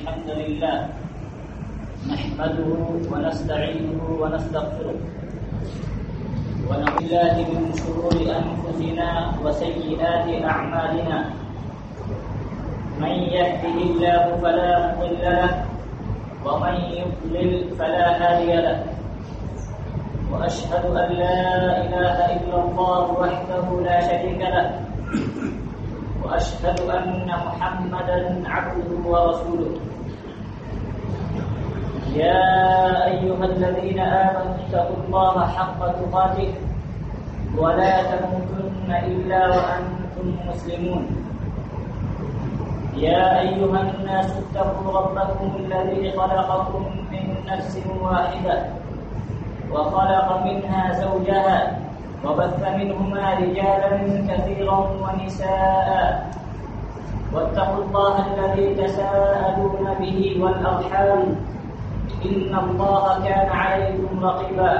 الحمد لله نحمده ونستعينه ونستغفره ونعوذ بالله من شرور أنفسنا وسيئات أعمالنا من يهده الله فلا مضل له ومن يضلل فلا هادي له وأشهد أن لا إله إلا الله وحده لا شريك له وأشهد أن محمدا عبده ورسوله يا أيها الذين آمنوا اتقوا الله حق تقاته ولا تموتن إلا وأنتم مسلمون يا أيها الناس اتقوا ربكم الذي خلقكم من نفس واحدة وخلق منها زوجها وبث منهما رجالا كثيرا ونساء واتقوا الله الذي تساءلون به والأرحام إن الله كان عليكم رقيبا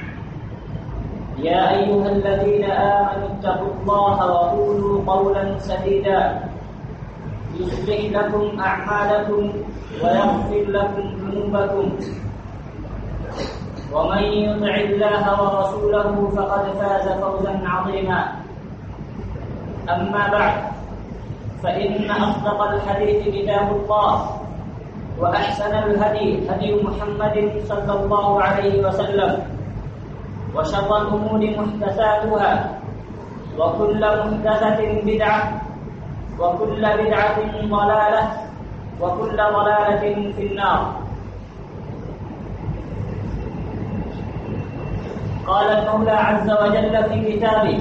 يا أيها الذين آمنوا اتقوا الله وقولوا قولا سديدا يصلح لكم أعمالكم ويغفر لكم ذنوبكم ومن يطع الله ورسوله فقد فاز فوزا عظيما أما بعد فإن أصدق الحديث كتاب الله وأحسن الهدي هدي محمد صلى الله عليه وسلم وشر الأمور محدثاتها وكل محدثة بدعة وكل بدعة ضلالة وكل ضلالة في النار. قال المولى عز وجل في كتابه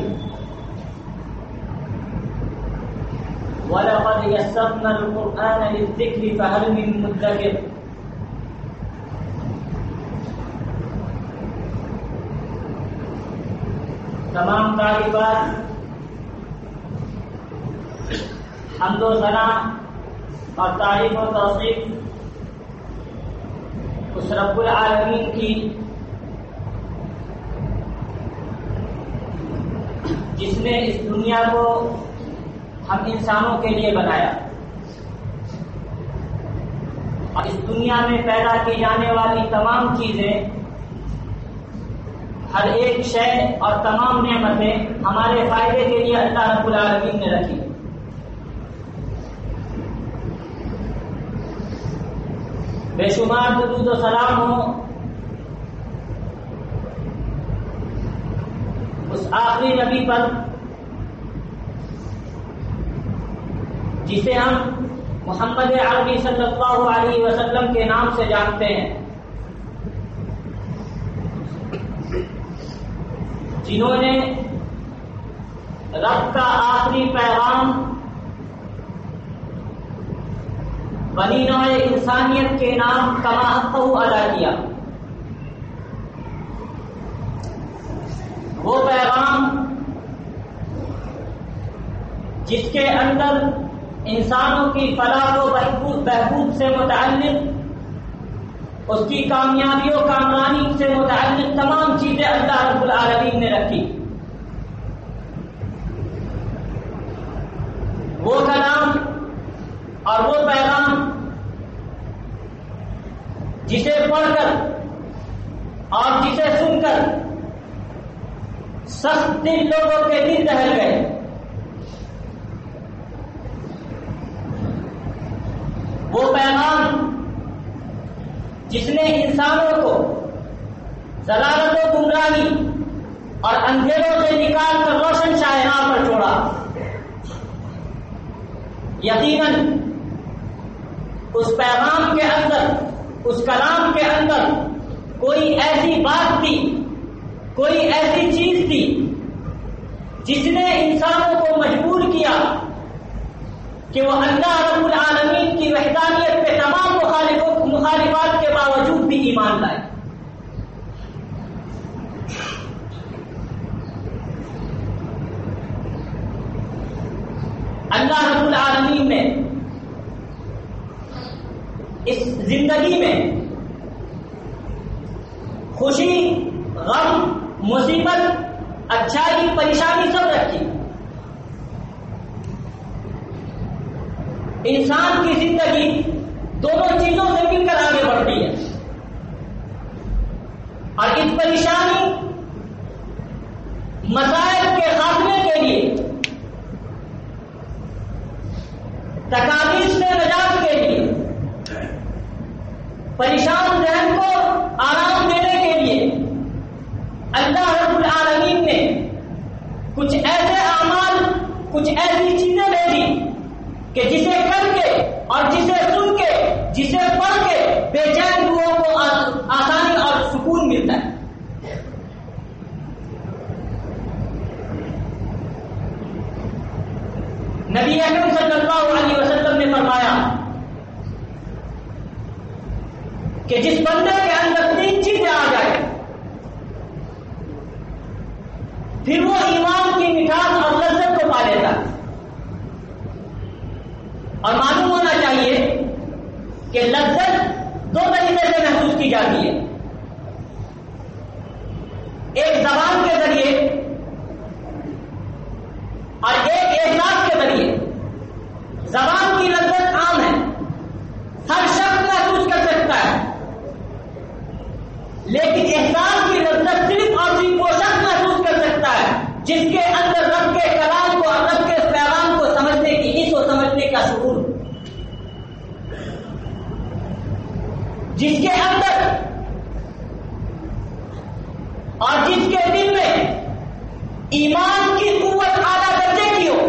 وَلَقَدْ يَسَّرْنَا الْقُرْآنَ لِلذِّكْرِ فَهَلْ مِن مُّدَّكِرٍ. تمام تعریفات حمد و ثنا اور تعریف و توصیف اس رب العالمین کی جس نے اس دنیا کو ہم انسانوں کے لیے بنایا اور اس دنیا میں پیدا کی جانے والی تمام چیزیں ہر ایک شے اور تمام نعمتیں ہمارے فائدے کے لیے اللہ رب العالمین نے رکھی. بے شمار درود و سلام ہو اس آخری نبی پر جسے ہم محمد عربی صلی اللہ علیہ وسلم کے نام سے جانتے ہیں، جنہوں نے رب کا آخری پیغام بنی نوع انسانیت کے نام کما حقہ ادا کیا. وہ پیغام جس کے اندر انسانوں کی فلاح و بہبود سے متعلق، اس کی کامیابی و کامرانی سے متعلق تمام چیزیں اللہ رب العالمین نے رکھی. وہ کلام اور وہ پیغام جسے پڑھ کر اور جسے سن کر سخت دل لوگوں کے دل دہل گئے، وہ پیغام جس نے انسانوں کو ضلالت و گمراہی اور اندھیروں سے نکال کر روشن شاہراہ پر چھوڑا. یقیناً اس پیغام کے اندر، اس کلام کے اندر کوئی ایسی بات تھی، کوئی ایسی چیز تھی جس نے انسانوں کو مجبور کیا کہ وہ اللہ رب العالمین کی وحدانیت پہ تمام مخالفات کے باوجود بھی ایمان لائے. اللہ رب العالمین نے اس زندگی میں خوشی، غم، مصیبت، اچھائی، پریشانی سب رکھی. انسان کی زندگی دونوں چیزوں سے مل کر آگے بڑھتی ہے، اور اس پریشانی مسائل کے خاتمے کے لیے، تکالیف سے نجات کے لیے، پریشان ذہن کو آرام دینے کے لیے اللہ رب العالمین نے کچھ ایسے اعمال، کچھ ایسی چیزیں بھیجی کہ جسے کر کے اور جسے سن کے، جسے پڑھ کے بے چین روحوں کو آسانی اور سکون ملتا ہے۔ نبی اکرم صلی اللہ علیہ وسلم نے فرمایا کہ جس بندے کے اندر 3 چیزیں آ جائیں پھر وہ ایمان کی مٹھاس اور لذت کو پا لیتا ہے۔ اور معلوم ہونا چاہیے کہ لذت 2 طریقے سے محسوس کی جاتی ہے، ایک زبان کے ذریعے اور ایک احساس کے ذریعے۔ زبان کی لذت عام ہے، ہر شخص محسوس کر سکتا ہے، لیکن احساس کی لذت صرف اور صرف وہ شخص محسوس کر سکتا ہے جس کے اندر رب کے کلام کو اور رب کے پیغام کو سمجھنے کی حس و سمجھنے کا شعور، جس کے اندر اور جس کے دل میں ایمان کی قوت اعلیٰ درجے کی ہو،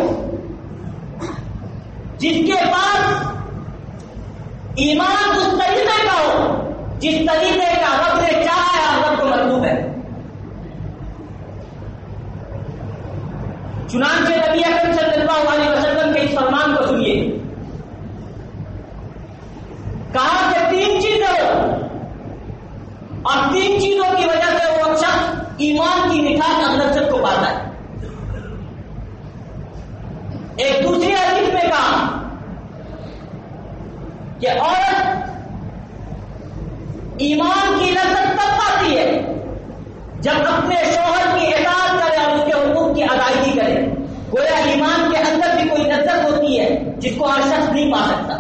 جس کے پاس ایمان اس طریقے کا ہو جس طریقے کا رب نے چاہا ہے اور رب کو مطلوب ہے۔ چنانچہ نبی اکرم صلی اللہ علیہ وسلم کے اس فرمان کو سنیے، کہا کہ 3 چیزیں ہو اور 3 چیزوں کی وجہ سے وہ شخص ایمان کی مٹھاس اور لذت کو پاتا ہے۔ ایک دوسری حدیث میں کہا کہ عورت ایمان کی لذت تب پاتی ہے جب اپنے شوہر کی اطاعت کرے اور اس کے حقوق کی ادائیگی کرے۔ گویا ایمان کے اندر بھی کوئی لذت ہوتی ہے جس کو ہر شخص نہیں پا سکتا۔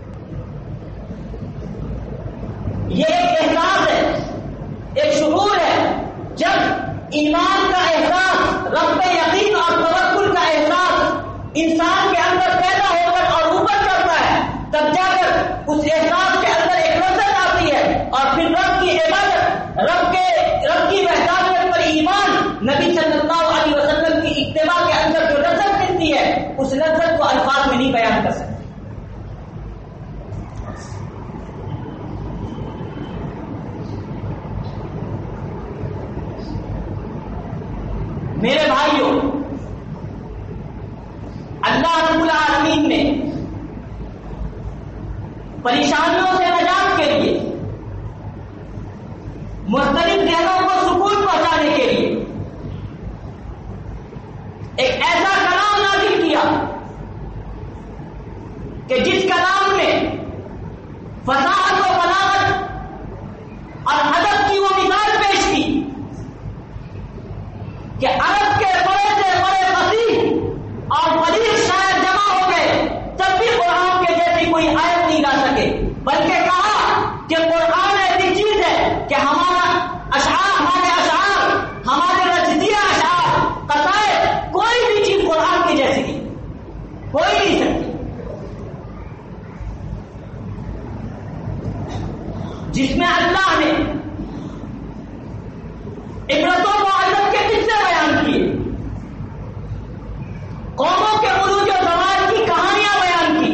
یہ ایک احساس ہے، ایک شعور ہے۔ جب ایمان کا احساس، رب پہ یقین اور توکل کا احساس انسان کے اندر پیدا ہو کر اور اوپر چڑھتا ہے، تب جا کر اس احساس کے اندر ایک لذت آتی ہے، اور پھر رب کی عبادت، رب کی وحدانیت پر ایمان، نبی صلی اللہ علیہ وسلم کی اتباع کے اندر جو لذت ملتی ہے، اس لذت کو الفاظ میں نہیں بیان کر سکتے۔ میرے بھائیوں، اللہ رب العالمین نے پریشانیوں سے نجات کے لیے، مختلف ذہنوں کو سکون پہنچانے کے لیے ایک ایسا کلام نازل کیا کہ جس کلام میں فصاحت و بلاغت اور ادب کی وہ مثال پیش کی کہ عرب کے بڑے سے بڑے فصیح اور بلیغ شاعر جمع ہو گئے تب بھی قرآن کے جیسی کوئی آیت نہیں لا سکے، بلکہ کہا کہ قرآن ایسی چیز ہے کہ ہمارے اشعار، ہمارے رچدیہ اشعار، قصائد، کوئی بھی چیز قرآن کی جیسی نہیں، کوئی نہیں سکتی، جس میں اللہ نے عبرتوں و عظمت کے قصے بیان کیے، قوموں کے عروج و زوال کی کہانیاں بیان کی،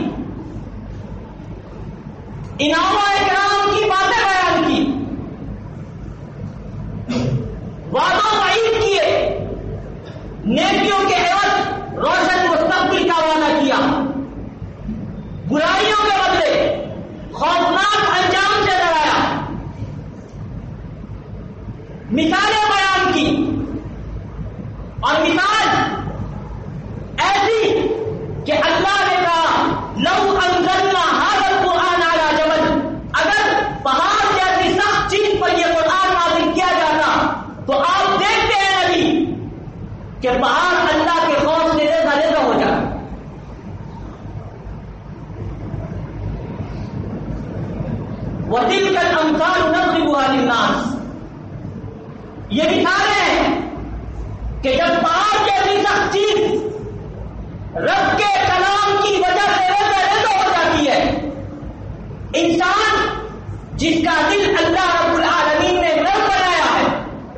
انعام و اکرام کی باتیں بیان کی، وعدہ و وعید کیے، نیکیوں کے عوض روشن مستقبل کا وعدہ کیا، برائیوں کے بدلے خوفناک انجام سے ڈرایا، مثالیں بیان کی، اور مثال ایسی کہ اللہ نے کہا لو انزلنا هذا القرآن على جبل، وَتِلْكَ الْأَمْثَالُ نَضْرِبُهَا لِلنَّاسِ. یہ مثالیں ہیں کہ جب پہاڑ جیسی سخت چیز رب کے کلام کی وجہ سے ریزہ ہو جاتی ہے، انسان جس کا دل اللہ رب العالمین نے نرم بنایا ہے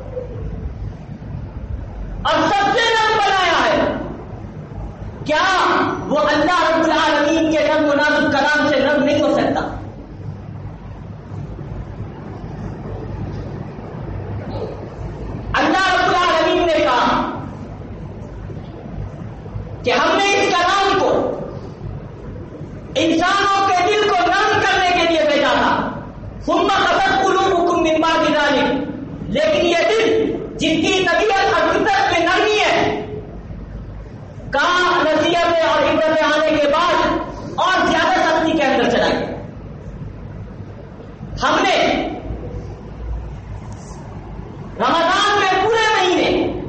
اور سب سے نرم بنایا ہے، کیا وہ اللہ رب العالمین کے نرم و نازک کلام سے نرم نہیں ہو سکتا؟ اللہ رب العالمین نے کہا کہ ہم نے اس کلام کو انسانوں کے دل کو نرم کرنے کے لیے بھیجا تھا. ثم قست قلوبکم من بعد ذلک، لیکن یہ دل جن کی طبیعت اور فطرت میں نرمی ہے، کہاں نصیحتیں اور عبرتیں آنے کے بعد اور زیادہ سختی کے اندر چلا گیا. ہم نے رمضان میں پورے مہینے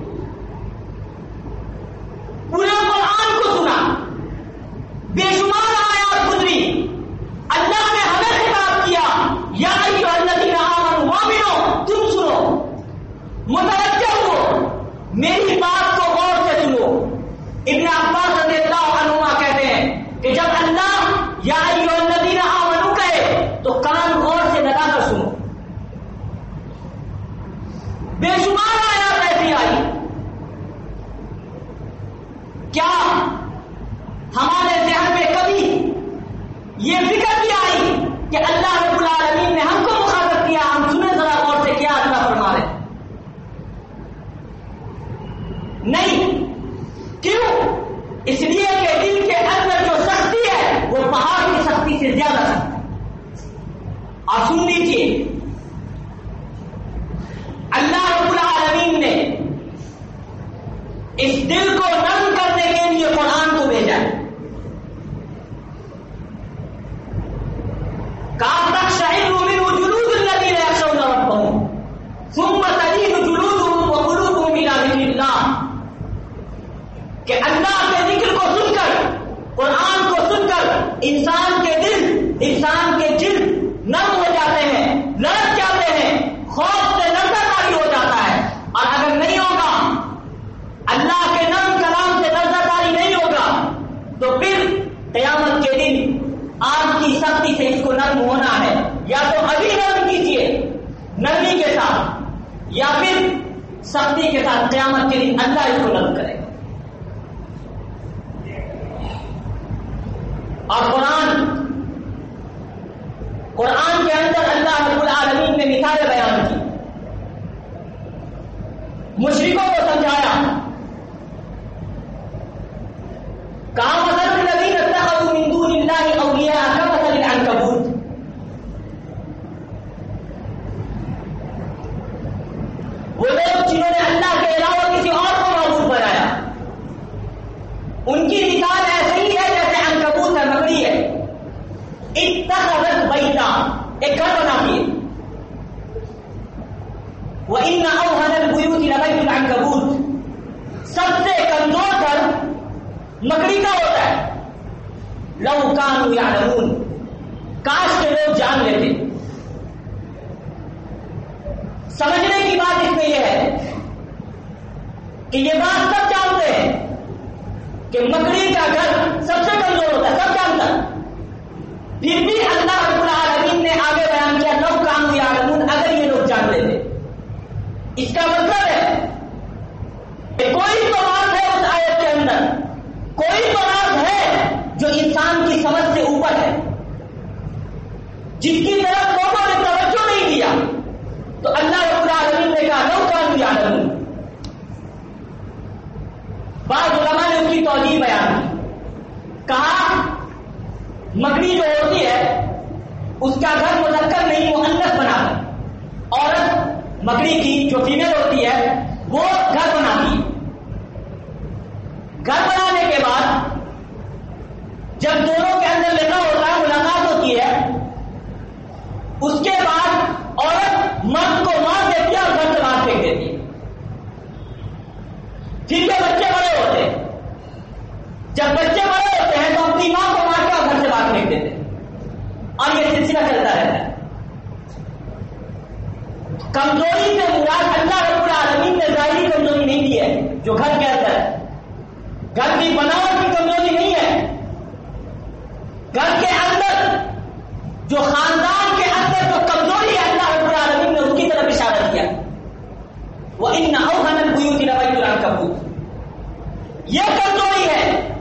پورے قرآن کو سنا، بے شمار آیات گزری. اللہ نے ہمیں خطاب کیا، یا ایھا الذین آمنوا مومنو تم سنو، متوجہ ہو، میری بات کو غور سے سنو. ابن عباس رضی اللہ عنہما کہتے ہیں کہ جب اللہ یا ایھا الذین آمنوا کہے تو کان غور سے لگا کر سنو. بے شمار آیات ایسی آئی. کیا ہمارے ذہن میں کبھی یہ فکر بھی آئی کہ اللہ رب العالمین نے ہم کو مخاطب کیا، ہم سنیں ذرا غور سے کیا اللہ فرما رہے؟ نہیں. کیوں؟ اس لیے کہ دل کے اندر جو سختی ہے وہ پہاڑ کی سختی سے زیادہ سخت ہے. اور سن لیجیے، اللہ رب العالمین نے اس دل کو نرم کرنے کے لیے قرآن کو بھیجا ہے. تقشعر منه جلود الذين يخشون ربهم ثم تلين جلودهم وقلوبهم الى ذكر الله. کہ اللہ کے ذکر کو سن کر، قرآن کو سن کر انسان کے دل، انسان کے جلد نرم ہو جاتے ہیں، لرز جاتے ہیں، خوف سے نظر داری ہو جاتا ہے. اور اگر نہیں ہوگا، اللہ کے نرم کلام سے نظر داری نہیں ہوگا، تو پھر قیامت کے دن آگ کی سختی سے اس کو نرم ہونا ہے. یا تو ابھی نرم کیجیے نرمی کے ساتھ، یا پھر سختی کے ساتھ قیامت کے دن اللہ اس کو نرم کرے گا. اور قرآن کے اندر اللہ رب العالمین نے مثالیں بیان کی، مشرکوں کو سمجھایا. کہا مثل الذین اتخذوا من دون اللہ اولیاء کمثل العنکبوت. وہ لوگ جنہوں نے اللہ کے علاوہ کسی اور کو معبود بنایا، ان کی مثال ایسے ہی ہے جیسے عنکبوت ہے، مکڑی ہے. اتخذت بیتا، ایک گھر بناتی ہے. وَإِنَّ أَوْهَنَ الْبُيُوتِ لَبَيْتُ الْعَنكَبُوتِ، سب سے کمزور گھر مکڑی کا ہوتا ہے. لَوْ كَانُوا يَعْلَمُونَ، کاش کے لوگ جان لیتے. سمجھنے کی بات اس میں یہ ہے کہ یہ بات سب جانتے ہیں کہ مکڑی کا گھر سب سے کمزور ہوتا ہے، سب جانتا ہے. پھر بھی اللہ رب العالمین نے آگے بیان کیا لَوْ كَانُوا يَعْلَمُونَ، اگر یہ لوگ جان لیتے. اس کا مطلب ہے کہ کوئی تو بات ہے اس آیت کے اندر، کوئی تو بات ہے جو انسان کی سمجھ سے اوپر ہے، جس کی طرف لوگوں نے توجہ نہیں دیا. تو اللہ رب العالمین نے کہا لَوْ كَانُوا يَعْلَمُونَ. بعض علماء نے ان کی توجیہ بیان کی، کہا مکڑی جو ہوتی ہے اس کا گھر مذکر نہیں مؤنث بنا کر، عورت مکڑی کی جو فیمیل ہوتی ہے وہ گھر بناتی ہے. گھر بنانے کے بعد جب دونوں کے اندر لگا ہوتا ہے، ملاقات ہوتی ہے، اس کے بعد عورت مرد کو مار دیتی ہے اور گھر سے باہر پھینک دیتی ہے. پھر جب بچے بڑے ہوتے ہیں، جب بچے بڑے ہوتے ہیں تو اپنی ماں کو مار کے اور گھر سے باہر پھینک دیتے ہیں. اور یہ سلسلہ چلتا رہتا ہے. کمزوری سے مراد اللہ رب العالمین نے ظاہری کمزوری نہیں دی ہے جو گھر کے اندر ہے، گھر کی بناوٹ کی کمزوری نہیں ہے، گھر کے اندر جو خاندان کے اندر جو کمزوری ہے اللہ رب العالمین نے اس کی طرف اشارہ کیا. وَإِنَّ أَوْهَنَ الْبُيُوتِ لَبَيْتُ الْعَنكَبُوتِ، یہ کمزوری ہے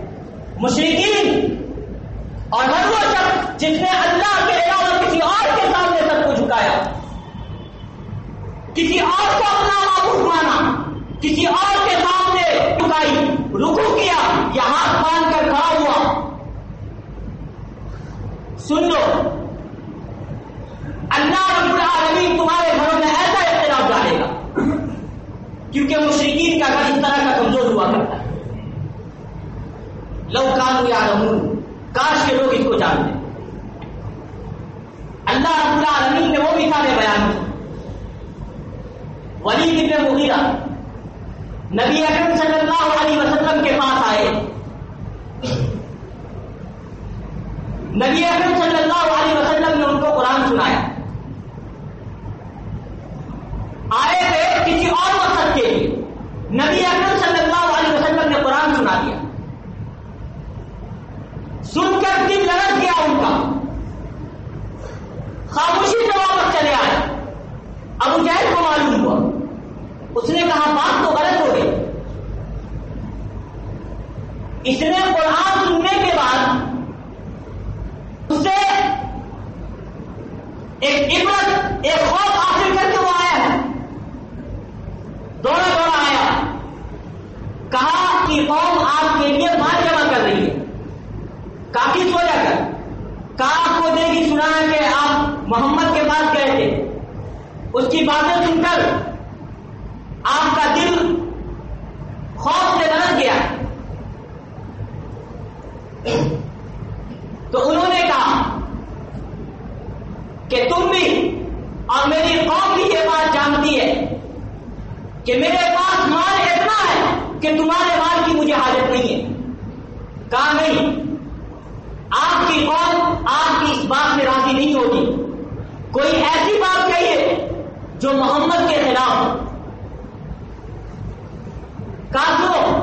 مشرکین اور ہر وہ شخص جس نے اللہ کے علاوہ کسی اور کے سامنے سب کو جھکایا، کسی اور کو اپنا معبود مانا، کسی اور کے سامنے جھکائی، رکوع کیا یا ہاتھ باندھ کر کھڑا ہوا. سن لو، اللہ رب العالمین تمہارے گھروں میں ایسا اختلاف ڈالے گا کیونکہ مشرکین کا گھر اس طرح کا کمزور ہوا کرتا ہے. لو کانوا یعلمون، کاش کے لوگ اس کو جانتے. اللہ رب العالمین نے وہ مثالیں بیان کی. ولید بن مغیرہ نبی اکرم صلی اللہ علیہ وسلم کے پاس آئے. نبی اکرم صلی اللہ علیہ وسلم نے ان کو قرآن سنایا. آئے تھے کسی اور مقصد کے لیے، نبی اکرم صلی اللہ علیہ وسلم نے قرآن سنا دیا. سن کر دل لرز گیا ان کا، خاموشی سے واپس چلے آئے. ابو جہل کو معلوم ہوا، اس نے کہا بات تو غلط ہو گئی. اس نے قرآن سننے کے بعد اس سے ایک عبرت، ایک خوف حاصل کر کے وہ آیا ہے. دوڑا آیا، کہا کہ قوم آپ کے لیے مال جمع کر رہی ہے. کافی سوچا کر کہا آپ کو دے گی. سنا ہے کہ آپ محمد کے پاس گئے تھے، اس کی باتیں سن کر آپ کا دل خوف سے لرز گیا. تو انہوں نے کہا کہ تم بھی اور میری قوم بھی یہ بات جانتی ہے کہ میرے پاس مال اتنا ہے کہ تمہارے مال کی مجھے حاجت نہیں ہے. کہا نہیں، آپ کی قوم آپ کی اس بات میں راضی نہیں ہوگی. کوئی ایسی بات کہیے جو محمد کے خلاف ہو. کہا سنو،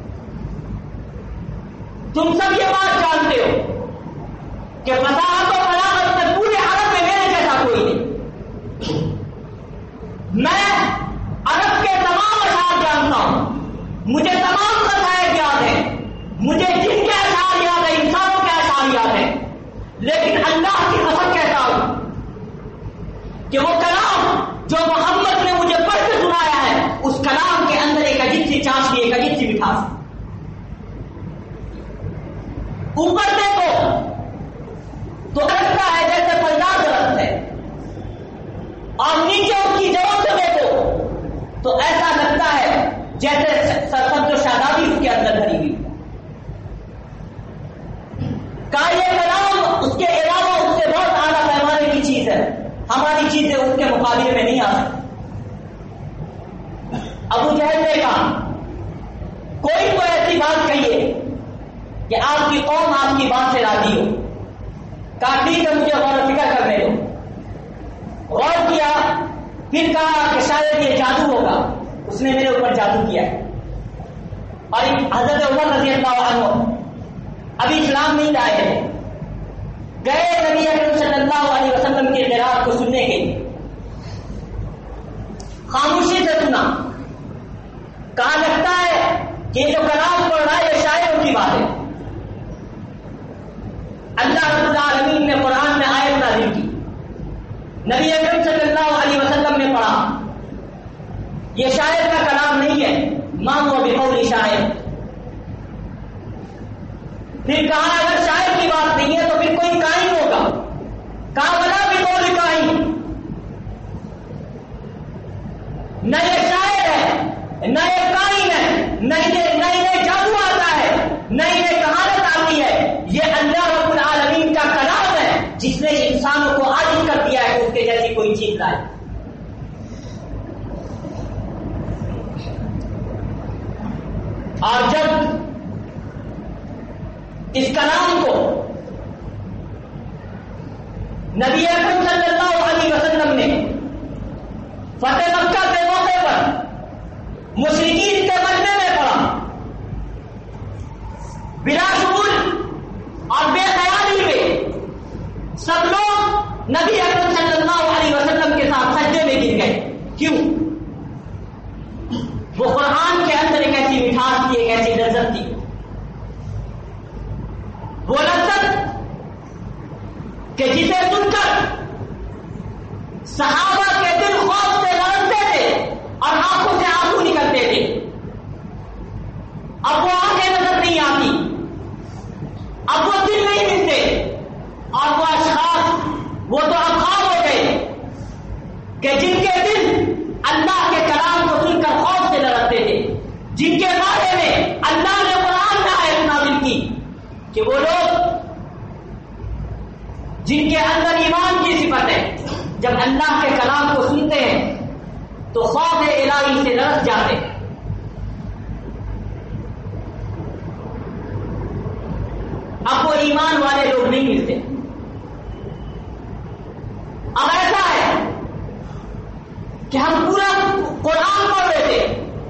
تم سب یہ بات جانتے ہو کہ فصاحت و بلاغت میں پورے عرب میں میرے جیسا کوئی نہیں. میں عرب کے تمام اشعار جانتا ہوں، مجھے تمام قصائد یاد ہیں، مجھے جن کے اشعار یاد ہیں، انسانوں کے اشعار یاد ہیں. لیکن اللہ کی قسم کہتا ہوں کہ وہ کلام جو محمد نے مجھے پڑھ کے سنایا ہے، اس کلام کے اندر ایک عجیب سی چاشنی، ایک عجیب سی مٹھاس. اوپر دیکھو تو لگتا ہے جیسے پھلدار درخت ہے، اور نیچے اس کی جڑوں سے دیکھو تو ایسا لگتا ہے جیسے سرسبز و شادابی اس کے اندر بھری ہوئی. کہا یہ کلام اس کے علاوہ اس سے بہت اعلیٰ پیمانے کی چیز ہے، ہماری چیزیں اس کے مقابلے میں نہیں آ سکتی. ابو جہل نے کہا کوئی تو ایسی بات کہیے کہ آپ کی قوم آپ کی بات سے راضی ہو. کہا ٹھیک ہے، مجھے غور و فکر کرنے دو. غور کیا، پھر کہا کہ شاید یہ جادو ہوگا، اس نے میرے اوپر جادو کیا ہے. اور حضرت عمر رضی اللہ عنہ ابھی اسلام نہیں لائے تھے، گئے نبی اکرم صلی اللہ علیہ وسلم کی قرات کو سننے کے لیے. خاموشی سے سنا. کہا لگتا ہے کہ جو کلام پڑھ رہا ہے یہ شاعروں کی بات ہے. اللہ رب العالمین نے قرآن میں آیت نازل کی، نبی اکرم صلی اللہ علیہ وسلم نے پڑھا. یہ شاعر کا کلام نہیں ہے، ما هو بقول شاعر. پھر کہا اگر شاعر کی بات نہیں ہے تو پھر کوئی کائن ہوگا. کہا ولا بقول کائن، نہ یہ شاعر ہے، نہ یہ کائن ہے، نہ یہ جادو آتا ہے، نہ یہ کہانت آتی ہے. یہ اللہ رب العالمین کا کلام ہے جس نے انسانوں کو عاجز کر دیا ہے کہ اس کے جیسی کوئی چیز لائے. اور جب اس کلام کو نبی اکرم صلی اللہ علیہ وسلم نے فتح مکہ کے موقع پر مشرکین کے مجمع میں پڑا، بلا شعور اور بے خیالی میں سب لوگ نبی اکرم صلی اللہ علیہ وسلم کے ساتھ سجدے میں گر گئے. کیوں؟ وہ قرآن کے اندر ایک ایسی مٹھاس تھی، ایک ایسی لذت تھی، وہ لذت کہ جسے سن کر صحابہ کے دل خوف سے لرزتے تھے اور آنکھوں سے آنسو نکلتے تھے. اب وہ آنکھیں نظر نہیں آتی، اب وہ دل نہیں ملتے، اور وہ اشخاص وہ تو اب خواب ہو گئے کہ جن کے دل اللہ کے کلام کو سن کر خوف سے لرزتے تھے، جن کے بارے میں اللہ نے قرآن میں آیت نازل کی کہ وہ لوگ جن کے اندر ایمان کی صفت ہے، جب اللہ کے کلام کو سنتے ہیں تو خوف الہی سے لرز جاتے ہیں. اب وہ ایمان والے لوگ نہیں ملتے. اب ایسا ہے کہ ہم پورا قرآن پڑھ رہے تھے،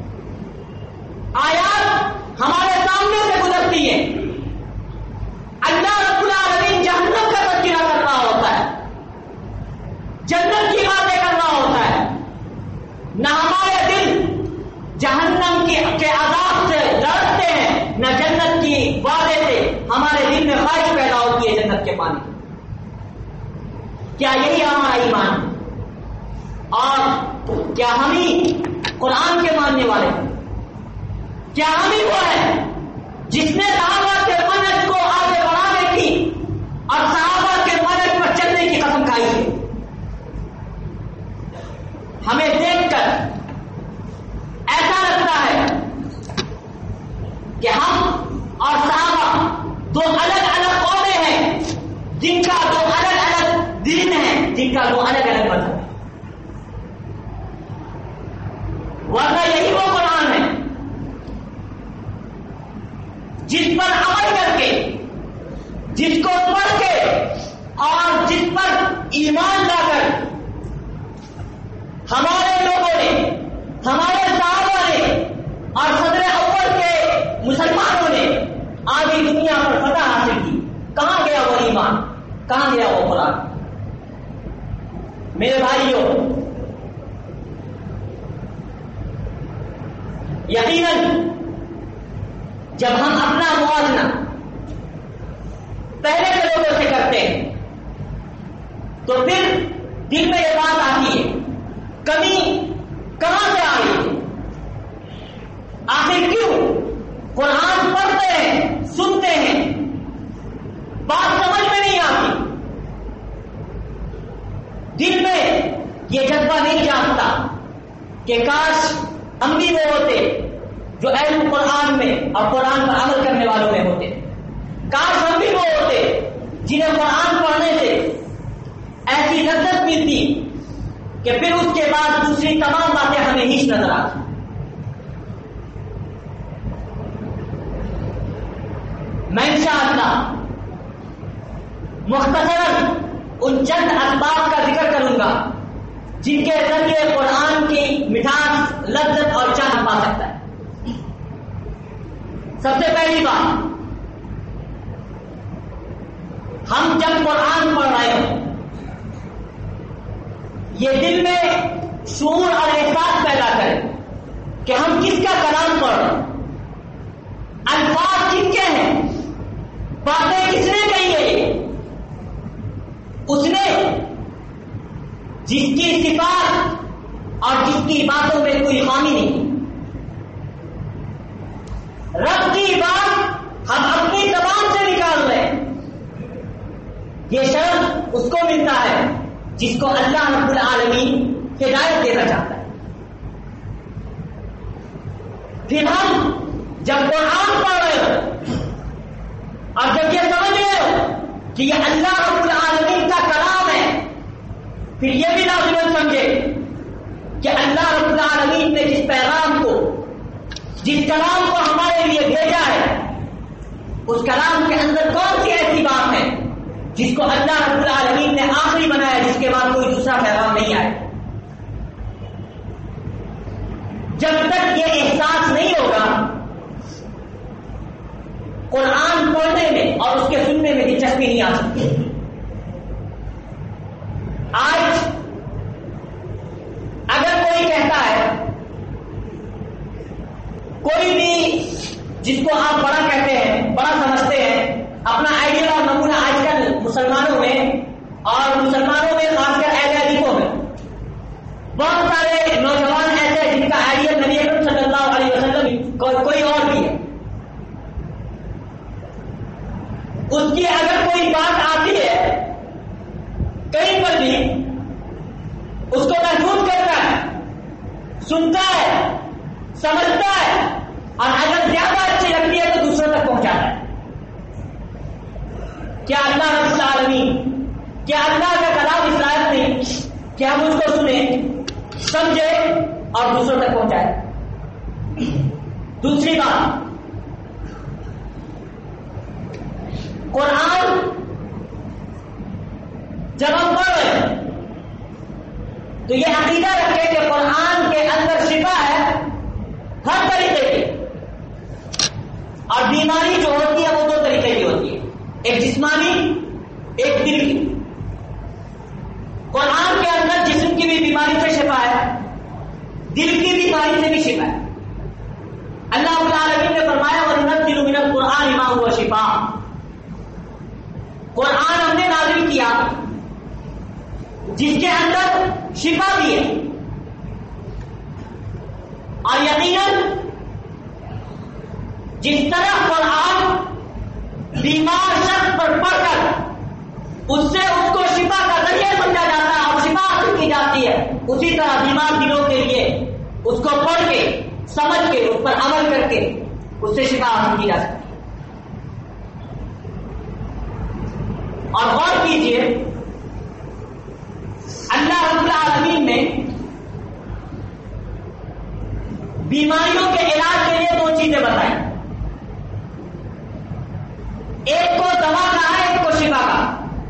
آیات ہمارے سامنے سے گزرتی ہیں، اللہ رب العالمین جہنم کا تذکرہ کر رہا ہوتا ہے، جنت کی باتیں کر رہا ہوتا ہے، نہ ہمارے دل جہنم کے عذاب سے لڑتے ہیں، نہ جنت کی وعدے سے ہمارے دل میں خواہش پیدا ہوتی ہے جنت کے پانی. کیا یہی ہمارا ایمان ہے؟ اور کیا ہم ہی قرآن کے ماننے والے ہیں؟ کیا ہم ہی وہ ہیں جس نے صحابہ کے منہج کو آگے بڑھانے کی اور صحابہ کے منہج پر چلنے کی قسم کھائی ہے؟ ہمیں دیکھ کر ایسا لگتا ہے کہ ہم اور صحابہ دو الگ الگ قومیں ہیں، جن کا دو الگ الگ دین ہے، جن کا دو الگ الگ مذہب ہے. ورنہ یہی وہ قرآن ہے جس پر عمل کر کے، جس کو پڑھ کے اور جس پر ایمان لا کر ہمارے لوگوں نے، ہمارے صحابہ نے اور صدر اول کے مسلمانوں نے آدھی دنیا پر فتح حاصل کی. کہاں گیا وہ ایمان؟ کہاں گیا وہ قرآن؟ میرے بھائیوں، یقیناً جب ہم اپنا موازنہ پہلے کے لوگوں سے کرتے ہیں تو پھر دل میں یہ بات آتی ہے، کمی کہاں سے آ رہی؟ آخر کیوں قرآن پڑھتے ہیں، سنتے ہیں، بات سمجھ میں نہیں آتی، دل میں یہ جذبہ نہیں جانتا کہ کاش ہم بھی وہ ہوتے جو اہل قرآن میں اور قرآن پر عمل کرنے والوں میں ہوتے، کاش ہم بھی وہ ہوتے جنہیں قرآن پڑھنے سے ایسی لذت ملتی کہ پھر اس کے بعد دوسری تمام باتیں ہمیں ہیچ نظر آتی. میں انشاءاللہ مختصراً ان چند اسباب کا ذکر کروں گا جن کے ذریعے قرآن کی مٹھاس، لذت اور چاہت پا سکتا ہے. سب سے پہلی بات، ہم جب قرآن پڑھ رہے ہوں یہ دل میں شعور اور احساس پیدا کریں کہ ہم کس کا کلام پڑھ رہے ہیں، الفاظ کن کے ہیں، باتیں کس نے کہی ہے، اس نے جس کی صفات اور جس کی باتوں میں کوئی خامی نہیں. رب کی بات ہم اپنی زبان سے نکال رہے ہیں، یہ شرف اس کو ملتا ہے جس کو اللہ رب العالمین ہدایت دینا چاہتا ہے. پھر ہم جب قرآن پڑھ رہے ہو اور جب یہ سمجھ رہے ہو کہ یہ اللہ رب العالمین کا کلام ہے، پھر یہ بھی لازمن سمجھے کہ اللہ رب العالمین نے جس پیغام کو، جس کلام کو ہمارے لیے بھیجا ہے، اس کلام کے اندر کون سی ایسی بات ہے جس کو اللہ رب العالمین نے آخری بنایا، جس کے بعد کوئی دوسرا پیغام نہیں آئے. جب تک یہ احساس نہیں ہوگا قرآن پڑھنے میں اور اس کے سننے میں دلچسپی نہیں آ سکتی. آج اگر کوئی کہتا ہے، کوئی بھی جس کو آپ بڑا کہتے ہیں، بڑا سمجھتے ہیں، اپنا آئیڈیل اور نمونہ آج کل مسلمانوں میں اور مسلمانوں میں خاص کر اہل حدیثوں میں بہت سارے نوجوان ایسے ہیں جن کا آئیڈیل نبی اکرم صلی اللہ علیہ وسلم کوئی اور بھی ہے. اس کی اگر کوئی بات آتی ہے کہیں پر بھی اس کو محسوس کرتا ہے، سنتا ہے، سمجھتا ہے، اور اگر زیادہ اچھی لگتی ہے تو دوسروں تک پہنچاتا ہے. کیا اللہ رب العالمین، کیا اللہ کا کلام اس لائق نہیں کہ ہم اس کو سنیں، سمجھیں اور دوسروں تک پہنچائیں؟ دوسری بات، قرآن جب ہم پڑھ رہے ہیں تو یہ عقیدہ رکھے کہ قرآن کے اندر شفا ہے ہر طریقے کی، اور بیماری جو ہوتی ہے وہ دو طریقے کی ہوتی ہے، ایک جسمانی، ایک دل کی. قرآن کے اندر جسم کی بھی بیماری سے شفا ہے، دل کی بیماری سے بھی شفا ہے. اللہ رب العالمین نے فرمایا وَنُنَزِّلُ مِنَ الْقُرْآنِ مَا هُوَ شِفَاءٌ. قرآن ہم نے نازل کیا جس کے اندر شفا بھی ہے، اور یقیناً جس طرح قرآن بیمار شخص پر پڑھ کر اس سے اس کو شفا کا ذریعہ سمجھا جاتا ہے اور شفا حاصل کی جاتی ہے، اسی طرح بیمار دلوں کے لیے اس کو پڑھ کے، سمجھ کے، اس پر عمل کر کے اس سے شفا حاصل کی جا سکتی ہے. اور غور کیجئے اللہ رب العالمین نے بیماریوں کے علاج کے لیے دو چیزیں بتائیں، ایک کو دوا کہا، ایک کو شفا کہا.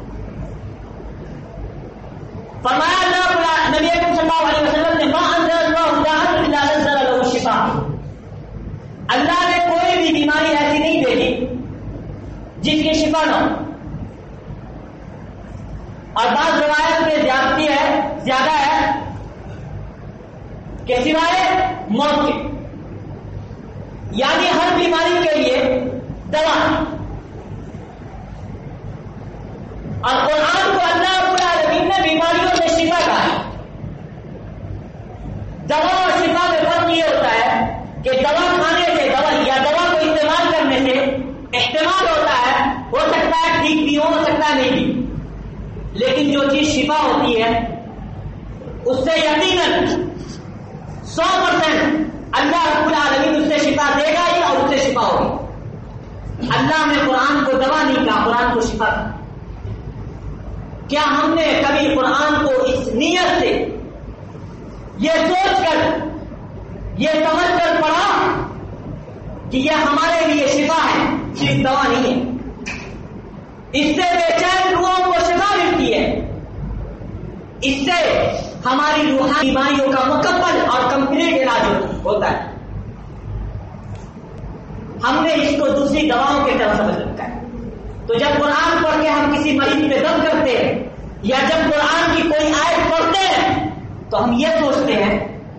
فرمایا اللہ نبی اکرم صلی اللہ علیہ وسلم نے ما انزل اللہ داء الا نزل له الشفاء. اللہ نے کوئی بھی بیماری ایسی نہیں بھیجی جس کی شفا نہ ہو. اور بعض روایت میں زیادہ ہے کہ سوائے موت کے، یعنی ہر بیماری کے لیے دوا. اور قرآن کو اللہ رب العالمین نے بیماریوں میں شفا کہا ہے. دوا اور شفا میں فرق یہ ہوتا ہے کہ دوا کھانے سے، دوا کو استعمال کرنے سے احتمال ہوتا ہے، ہو سکتا ہے ٹھیک بھی ہو سکتا ہے نہیں بھی، لیکن جو چیز شفا ہوتی ہے اس سے یقیناً 100% اللہ رب العالمین اس سے شفا دے گا ہی اور اس سے شفا ہوگی. اللہ نے قرآن کو دوا نہیں کہا، قرآن کو شفا کہا. کیا ہم نے کبھی قرآن کو اس نیت سے، یہ سوچ کر، یہ سمجھ کر پڑھا کہ یہ ہمارے لیے شفا ہے، صرف دوا نہیں ہے؟ اس سے بے چین روحوں کو شفا ملتی ہے، اس سے ہماری روحانی بیماریوں کا مکمل اور کمپلیٹ علاج ہوتا ہے. ہم نے اس کو دوسری دواؤں کی طرح سمجھ رکھا ہے. تو جب قرآن پڑھ کے ہم کسی مریض پہ دم کرتے ہیں یا جب قرآن کی کوئی آیت پڑھتے ہیں تو ہم یہ سوچتے ہیں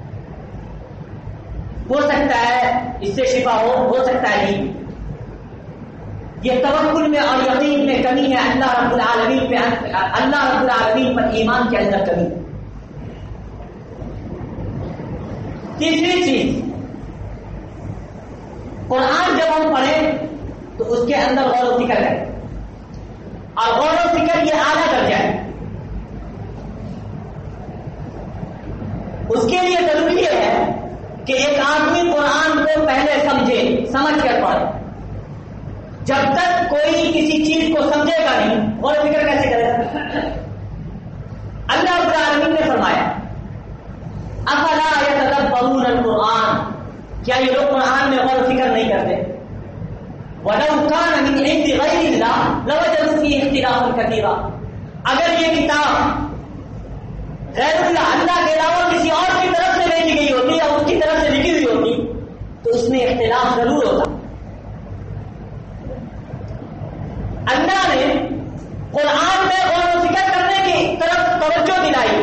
ہو سکتا ہے اس سے شفا ہو سکتا ہے نہیں. یہ توکل میں اور یقین میں کمی ہے، اللہ رب العالمین پر ایمان کے اندر کمی. تیسری چیز، قرآن جب ہم پڑھیں تو اس کے اندر غور و فکر ہے، اور غور و فکر یہ اعلیٰ درجہ ہے. اس کے لیے ضروری یہ ہے کہ ایک آدمی قرآن کو پہلے سمجھ کر پڑھے. جب تک کوئی کسی چیز کو سمجھے گا نہیں، غور و فکر کیسے کرے گا؟ اللہ رب العالمین نے فرمایا افلا یتدبرون القرآن، کیا یہ لوگ قرآن میں غور و فکر نہیں کرتے؟ وَلَوْ كَانَ مِنْ عِنْدِ غَيْرِ اللَّهِ لَوَجَدُوا فِيهِ اخْتِلَافًا كَثِيرًا. اگر یہ کتاب غیر اللہ کے علاوہ کسی اور کی طرف سے بھیجی لکھی ہوتی یا اس کی طرف سے لکھی ہوئی ہوتی تو اس میں اختلاف ضرور ہوتا. اللہ نے قرآن میں غور و فکر کرنے کی طرف توجہ دلائی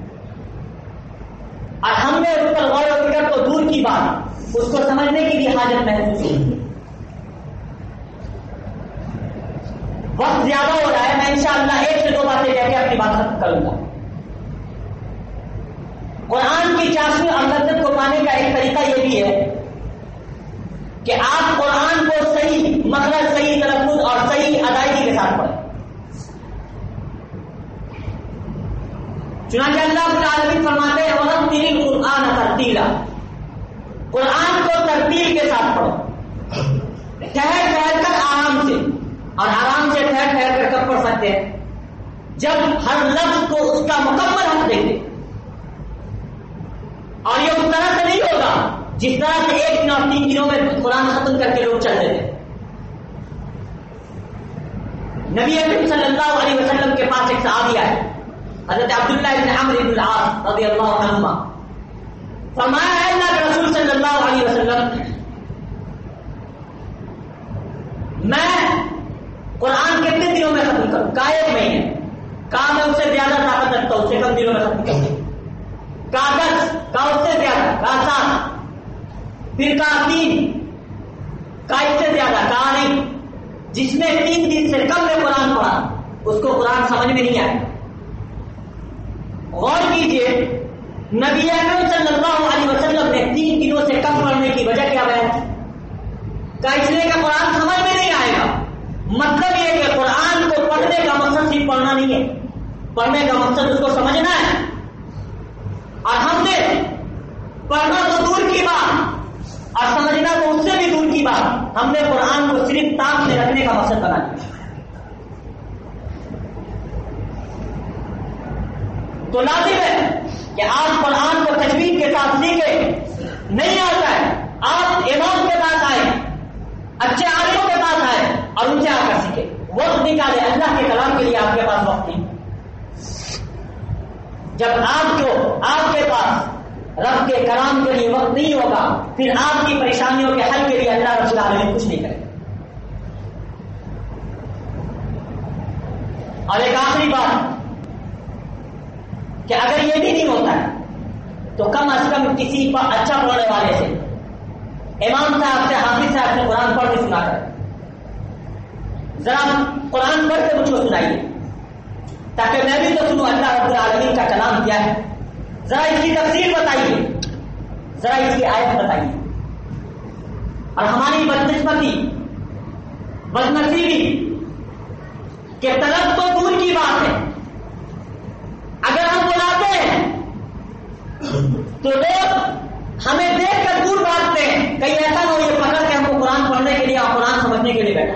اور ہم نے اس پر غور و فکر کو دور کی بات اس کو سمجھنے کی بھی حاجت محسوس کی. وقت زیادہ ہو رہا ہے, میں انشاءاللہ ایک سے دو باتیں کہہ کے اپنی بات ختم کروں گا. قرآن کی چاشنی اور لذت کو پانے کا ایک طریقہ یہ بھی ہے کہ آپ قرآن کو صحیح مخرج, صحیح تلفظ اور صحیح ادائیگی کے ساتھ پڑھیں. چنانچہ اللہ رب العالمین فرماتے ہیں وَرَتِّلِ الْقُرْآنَ تَرْتِيلًا, قرآن کو ترتیل کے ساتھ پڑھو, ٹھہر ٹھہر کر آرام سے. اور آرام سے ٹھہر ٹھہر کر کب پڑھ سکتے ہیں؟ جب ہر لفظ کو اس کا مکمل حق دیں گے. اور یہ اس طرح سے نہیں ہوگا جس طرح سے 1 دن اور 3 دنوں میں قرآن ختم کر کے لوگ چل رہے تھے. نبی اکرم صلی اللہ علیہ وسلم کے پاس ایک صحابی آئے, حضرت عبداللہ بن عمرو بن العاص رضی اللہ عنہما. فرمایا ہے اللہ کے رسول صلی اللہ علیہ وسلم, میں قرآن کتنے دنوں میں ختم کروں؟ کہا 1 مہینے. کہا میں اس سے زیادہ طاقت رکھتا ہوں, اس سے کم دنوں میں ختم کروں. کہا 10, کہا اس سے زیادہ, کہا 7, پھر کہا 3, کہا اس سے زیادہ, کہا نہیں. جس نے 3 دن سے کم میں قرآن پڑھا اس کو قرآن سمجھ میں نہیں آیا. غور کیجئے, نبی اکرم صلی اللہ علیہ وسلم نے 3 دنوں سے کم پڑھنے کی وجہ کیا بیان کی؟ کہا اس لیے کہ قرآن سمجھ میں نہیں آئے گا. مطلب یہ کہ قرآن کو پڑھنے کا مقصد صرف پڑھنا نہیں ہے, پڑھنے کا مقصد اس کو سمجھنا ہے. اور ہم نے پڑھنا تو دور کی بات اور سمجھنا تو اس سے بھی دور کی بات, ہم نے قرآن کو صرف تاپ میں رکھنے کا مقصد بنا دیا. تو لازم ہے کہ آپ قرآن کو تجوید کے ساتھ سیکھیں. نہیں آتا ہے آپ امام کے پاس آئیں, اچھے عالموں کے پاس آئیں اور ان سے آ کر سیکھیں. وقت نکالے, اللہ کے کلام کے لیے آپ کے پاس وقت نہیں. جب آپ کے پاس رب کے کلام کے لیے وقت نہیں ہوگا پھر آپ کی پریشانیوں کے حل کے لیے اللہ رب العالمین کچھ نہیں کرے. اور ایک آخری بات کہ اگر یہ بھی نہیں ہوتا ہے تو کم از کم کسی پر اچھا پڑھنے والے سے, امام صاحب سے, حافظ صاحب سے قرآن پڑھ کے سنا کر ذرا قرآن پڑھ کے مجھ کو سنائیے تاکہ میں بھی تو سنوں اللہ رب العالمین کا کلام کیا ہے. ذرا اس کی تفسیر بتائیے, ذرا اس کی آیت بتائیے. اور ہماری بدقسمتی, بدنصیبی کہ طلب تو دور کی بات ہے, اگر ہم بلاتے ہیں تو لوگ ہمیں دیکھ کر دور بھاگتے ہیں. کہیں ایسا نہ ہو یہ پکڑ کے ہم کو قرآن پڑھنے کے لیے اور قرآن سمجھنے کے لیے بیٹھا.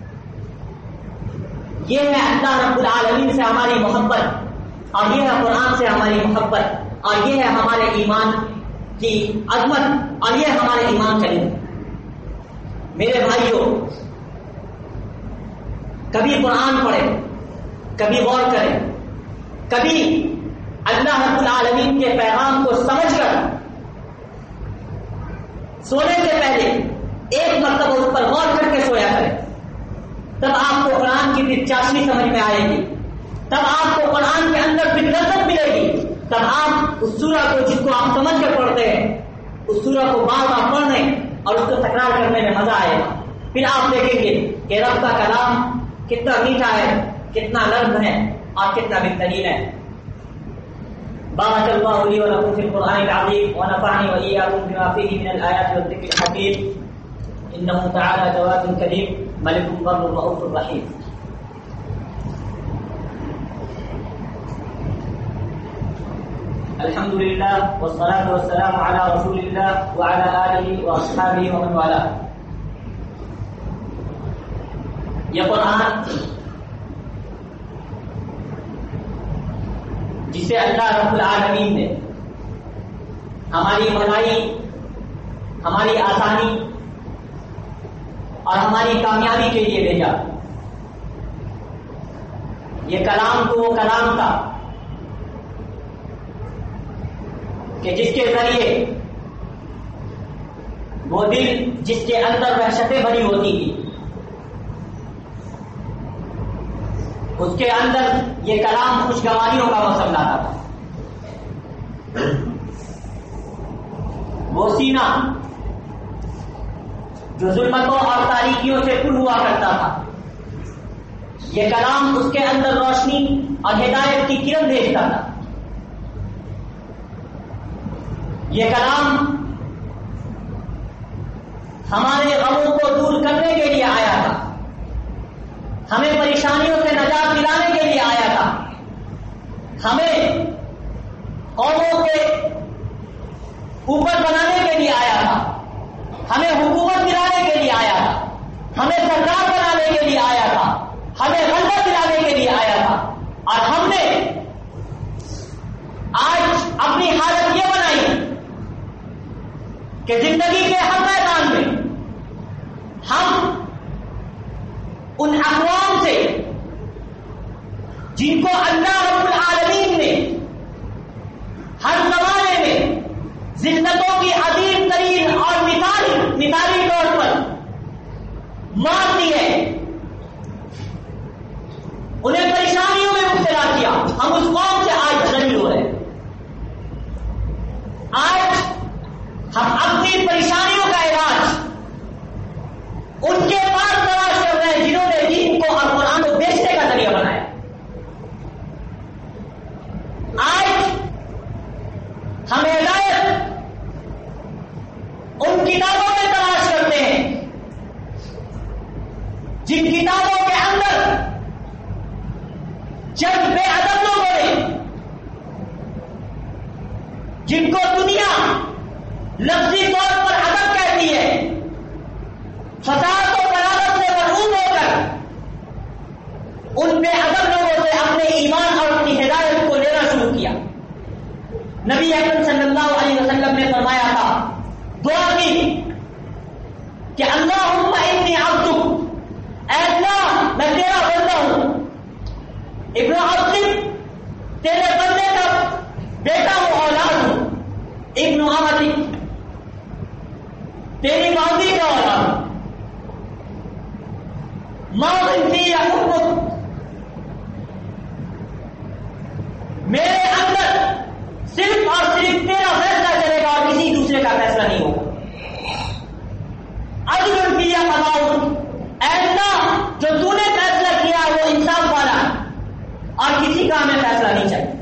یہ ہے اللہ رب العالمین سے ہماری محبت اور یہ ہے قرآن سے ہماری محبت اور یہ ہے ہمارے ایمان کی عظمت اور یہ ہمارے ایمان کا علم. میرے بھائیوں, کبھی قرآن پڑھیں, کبھی غور کریں, کبھی اللہ رب العالمین کے پیغام کو سمجھ کر سونے سے پہلے ایک مرتبہ اس پر غور کر کے سویا کریں. تب آپ کو قرآن کی پھر چاشنی سمجھ میں آئے گی, تب آپ کو قرآن کے اندر پھر لذت ملے گی, تب آپ اس سورہ کو جس کو آپ سمجھ کر پڑھتے ہیں اس سورہ کو بار بار پڑھنے اور اس کو تکرار کرنے میں مزہ آئے گا. پھر آپ دیکھیں گے کہ رب کا کلام کتنا میٹھا ہے, کتنا نرم ہے اور کتنا بہترین ہے. بارك الله لي ولكم في القرآن العظيم ونفعني وإياكم بما فيه من الآيات والذكر الحكيم إنه تعالى جواد كريم ملك بر رؤوف رحيم. الحمد لله والصلاة والسلام على رسول الله وعلى آله وأصحابه ومن والاه. یہ قرآن جسے اللہ رب العالمین نے ہماری بھلائی, ہماری آسانی اور ہماری کامیابی کے لیے بھیجا. یہ کلام تو وہ کلام تھا کہ جس کے ذریعے وہ دل جس کے اندر وحشتیں بھری ہوتی تھی اس کے اندر یہ کلام خوشگواریوں کا موسم لاتا تھا. وہ سینہ جو ظلمتوں اور تاریکیوں سے پر ہوا کرتا تھا یہ کلام اس کے اندر روشنی اور ہدایت کی کرن بھیجتا تھا. یہ کلام ہمارے غموں کو دور کرنے کے لیے آیا تھا, ہمیں پریشانیوں سے نجات دلانے کے لیے آیا تھا, ہمیں قوموں کے اوپر بنانے کے لیے آیا تھا, ہمیں حکومت دلانے کے لیے آیا تھا, ہمیں سرکار بنانے کے لیے آیا تھا, ہمیں غلبہ دلانے کے لیے آیا تھا. اور ہم نے آج اپنی حالت یہ بنائی کہ زندگی کے ہر میدان میں ہم ان اقوام سے جن کو اللہ رب العالمین نے ہر زمانے میں ذلتوں کی عظیم ترین اور مثالی طور پر مار دی ہے, انہیں پریشانیوں میں مبتلا کیا, ہم اس قوم سے آج ذلیل ہو رہے ہیں. آج ہم اپنی پریشانیوں کا علاج ان کے پاس تلاش کر رہے ہیں جنہوں نے دین کو اور قرآن کو بیچنے کا ذریعہ بنایا. آج ہم ہدایت ان کتابوں میں تلاش کرتے ہیں جن کتابوں کے اندر چند بے ادب لوگوں نے جن کو دنیا لفظی طور پر ادب کہتی ہے فساد و بلاغت سے محروم ہو کر ان بے ادب لوگوں سے اپنے ایمان اور اپنی ہدایت کو لینا شروع کیا. نبی اکرم صلی اللہ علیہ وسلم نے فرمایا تھا, دعا کی کہ اللہم انی عبدک, اے اللہ میں تیرا بندہ ہوں, ابن عبدک تیرے بندے کا بیٹا ہوں, اولاد ہوں, ابن امتک تیری باندی کا اولاد ہوں, ماضٍ فی حکمک میرے اندر صرف اور صرف تیرا فیصلہ چلے گا اور کسی دوسرے کا فیصلہ نہیں ہوگا. عدل فی قضاؤک, اے اللہ جو تو نے فیصلہ کیا وہ انصاف والا ہے اور کسی کا ہمیں فیصلہ نہیں چاہیے.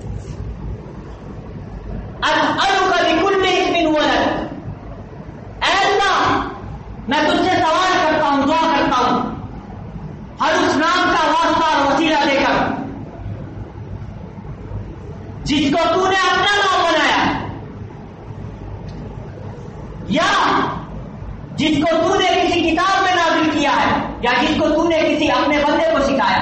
اسألک بکل اسم هو لک, اے اللہ میں تجھ سے سوال کرتا ہوں, دعا کرتا ہوں ہر اس نام کا واسطہ اور وسیلہ دے کر جس کو تو نے اپنا نام بنایا یا جس کو تو نے کسی کتاب میں نازل کیا ہے یا جس کو تو نے کسی اپنے بندے کو سکھایا.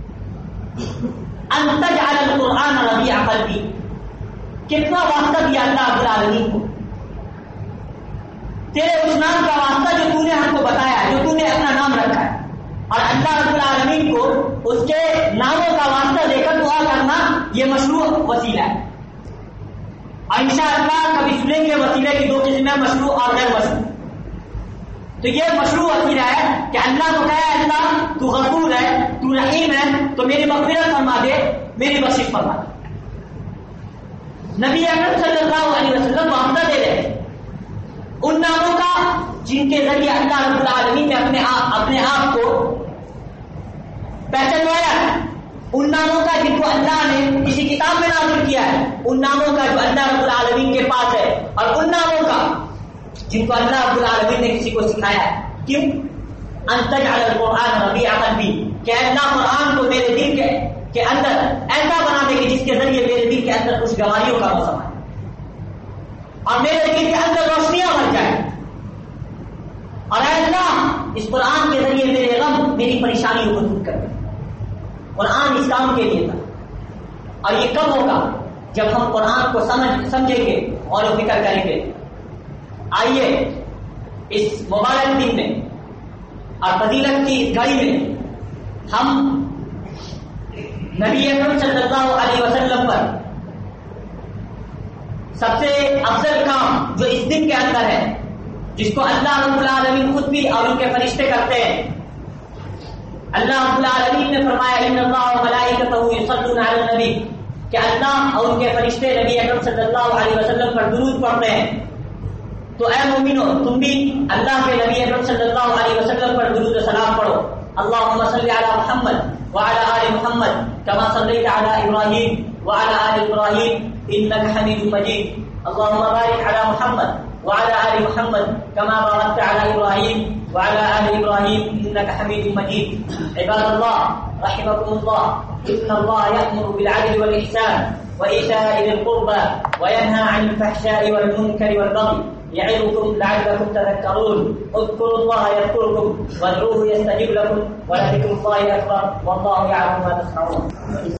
ان تجعل القرآن ربیع قلبی, کتنا واسطہ دیا اللہ رب العالمین کو, تیرے اس نام کا واسطہ جو تو نے ہم کو بتایا, جو تو نے اپنا نام رکھا ہے, اور اللہ رب العالمین کو اس کے ناموں کا واسطہ دے کر دعا کرنا یہ مشروع وسیلہ ہے. اور انشاءاللہ کبھی سنیں گے وسیلے کی دو قسمیں, مشروع اور غیر مشروع. تو یہ مشروع وسیلہ ہے کہ اللہ کو کہا ہے اللہ تو غفور ہے, تو رحیم ہے, تو میری مغفرت فرما دے, میری بخشش فرما دے. نبی اکرم صلی اللہ علیہ وسلم واسطہ دے رہے ان ناموں کا جن کے ذریعے اللہ رب العالمین نے اپنے آپ کو پہچانوایا ہے, ان ناموں کا جن کو اللہ نے کسی کتاب میں نازل کیا ہے, ان ناموں کا جو اللہ رب العالمین کے پاس ہے, اور ان ناموں کا جن کو اللہ رب العالمین نے کسی کو سکھایا ہے. کیوں؟ ان تجعل القرآن ربیع قلبی, کہ اللہ قرآن کو میرے دل کے اندر ایسا بنا دے کہ جس کے ذریعے میرے دل کے اندر خوشگواریوں کا موسم آئے اور میرے دل کے اندر روشنیاں بن جائیں. اور اے اللہ اس قرآن کے ذریعے میرے غم, میری پریشانیوں کو دور کر دے. قرآن اس کام کے لیے تھا, اور یہ کب ہوگا جب ہم قرآن کو سمجھیں گے اور فکر کریں گے. آئیے اس مبارک دن میں اور فضیلت کی اس گھڑی میں ہم نبی اکرم صلی اللہ علیہ وسلم پر سب سے افضل کام جو اس دن کے اندر ہے، جس کو اللہ رب العالمین خود بھی اور ان کے فرشتے کرتے ہیں. اللہ رب العالمین نے فرمایا ان اللہ وملائکتہ یصلون علی النبی، کہ اللہ اور ان کے فرشتے نبی اکرم صلی اللہ علیہ وسلم پر درود پڑھتے ہیں. تو اے مومنو، تم بھی اللہ کے نبی اکرم صلی اللہ علیہ وسلم پر درود و سلام پڑھو. اللهم صل على محمد وعلى آل محمد كما صليت على إبراهيم وعلى آل إبراهيم إنك حميد مجيد. اللهم بارك على محمد وعلى آل محمد كما باركت على إبراهيم وعلى آل إبراهيم إنك حميد مجيد. عباد الله رحمكم الله، إن الله يأمر بالعدل والإحسان وإيتاء ذي القربى وينهى عن الفحشاء والمنكر والبغي يعظكم لعلكم تذكرون. اذكروا الله يذكركم وادعوه يستجب لكم ولذكر الله أكبر والله يعلم ما تصنعون.